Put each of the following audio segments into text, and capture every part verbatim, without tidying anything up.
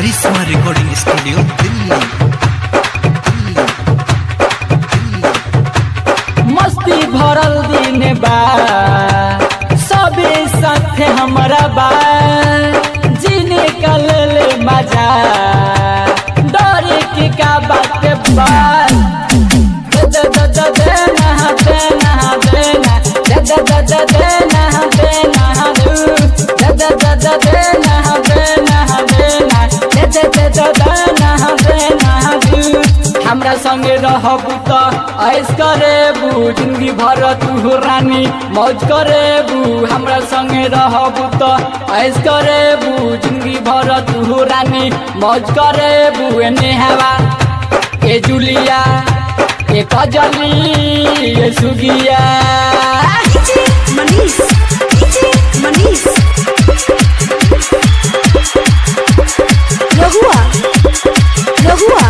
करिश्मा recording studio Delhi. मस्ती भरल दिन बा सबे साथे हमरा बा जीने का ले ले मजा डरे के का बात बा दे दे दे दे ना दे ना दे ना दे दे दे दे दे ना दे ना दे दे दे दे दे ना दे ना दे ना दे दे दे दे दे ना दे ना हमरा संगे रहबू त ऐस करेबू जिंदगी भर तू रानी मौज करेबू हमरा संगे रहबू त ऐस करेबू जिंदगी भर तू रानी मौज करेबू ए नेहवा ए जुलिया ए कजली ए सुगिया डीजे मनीष डीजे मनीष रहुआ रहुआ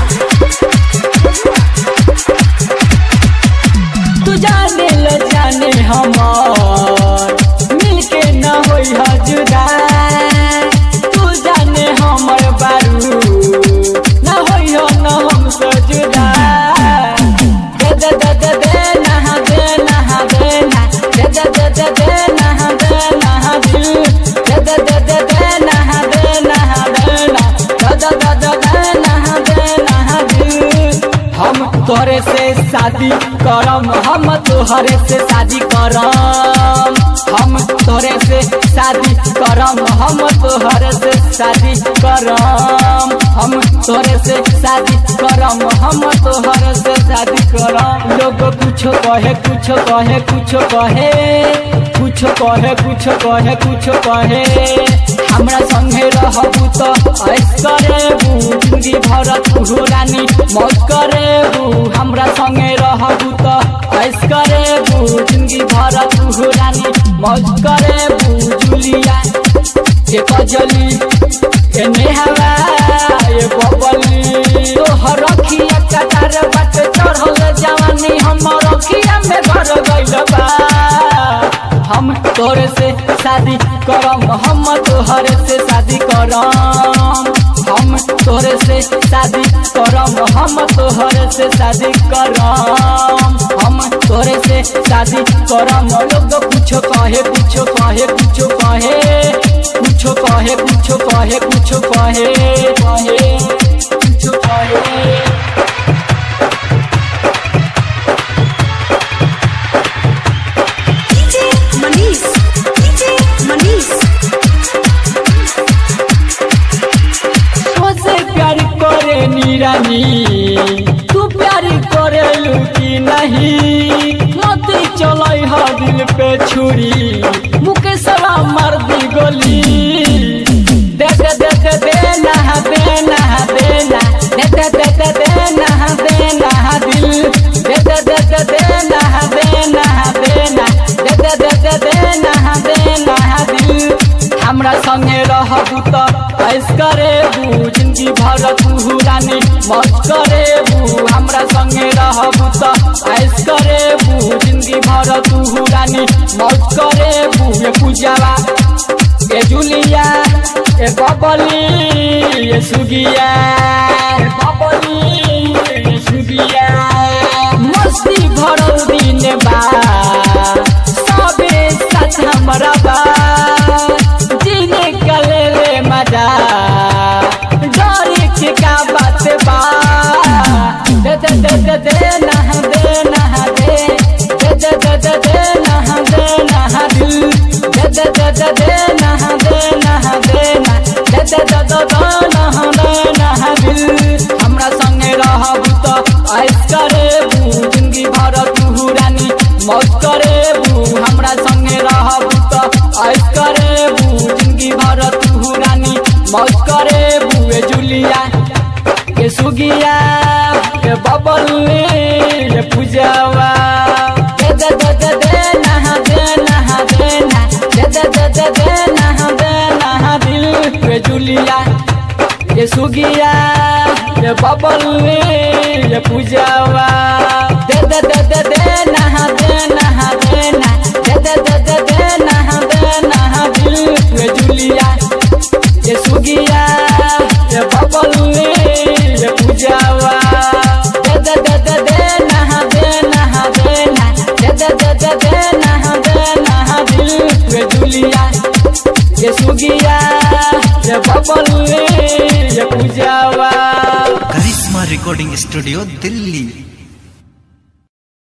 तू जाने ल जाने हमार मिलके न होई जुदा तू जाने हमर बारू न होई हो न हमसे जुदा दे दे दे दे दे ना दे ना दे ना दे दे दे दे दे ना दे ना दिल दे दे दे दे दे ना दे ना दे ना दे दे दे दे ना दे ना दिल हम तोहरे से शादी करम हम तोहरे से शादी करम हम तोहरे से शादी करम हम तोहरे से शादी करम हम तोहरे से शादी करम हम तोहरे से शादी करम लोग कुछो कहे कुछो कहे कुछो कहे कुछो कहे कुछो कहे कुछो कहे हमरा संगे रहबू त ऐस करेबू जिंदगी भर तू रानी मौज करेबू हमरा संगे रहबू त ऐस करेबू जिंदगी भर तू रानी मौज करेबू जुलिया ए कजली ए नेहवा ए बबली तोहर रखिया कटार बाटे चढ़ल जवानी हमर रखिया में भर गइल बा हम तोरे से शादी करम हम तोहरे से शादी करम हम तोरे से शादी करम हम तोहरे से शादी करम हम तोरे से शादी करम लोग कुछो कहे कुछो कहे कुछो कहे कुछो कहे कुछो कहे कुछो कहे कहे कुछो कहे मनीष डीजे मनीष तुझसे प्यार करे नीरानी तू प्यार करे लुकी नहीं मत चलाई हा दिल पे छुरी मुके सवा मार दी गोली दे दे दे दे दे ना दे ना दे ना दे दे दे दे दे ना दे ना दिल दे दे दे दे दे ना दे ना दे ना दे दे दे दे दे ना दे ना दिल हमरा संगे रहबू त ऐस करेबू जिंदगी भर तू रानी मौज करेबू हमरा संगे रहबू त ऐस करेबू जिंदगी भर तू रानी मौज करेबू ए पूजावा ए जुलिया ए बबली ए सुगिया ए बबली ए सुगिया मस्ती भरल दिन बा सबे साथ हमरा बा जीने का ले ले मजा डरे के का बात बा दे दे दे दे दे ना दे ना दे दे दे दे दे दे ना दे ना दिल दे दे दे दे दे ना दे ना दे ना दे दे दे दे दे ना दे ना दिल हमरा संगे रहबू त ऐस करेबू जिंदगी भर तू रानी मौज करेबू हमरा संगे रहबू त ऐस करेबू जिंदगी भर तू रानी मौज करेबू ए जुलिया ए सुगिया ए बबली ए पूजावा दे दे दे दे दे ना दे ना दे ना दे दे दे दे दे ना दे ना दिल ए जुलिया ए सुगिया ए बबली ए पूजावा दे दे दे दे दे ना दे ना दे ना दे दे दे दे दे ना दे ना दिल ए जुलिया ये सुगिया ये बाबा दे देना देना दिल पे जुलिया ये सुगिया ये बबल ये पूजावा। Karishma recording studio Delhi.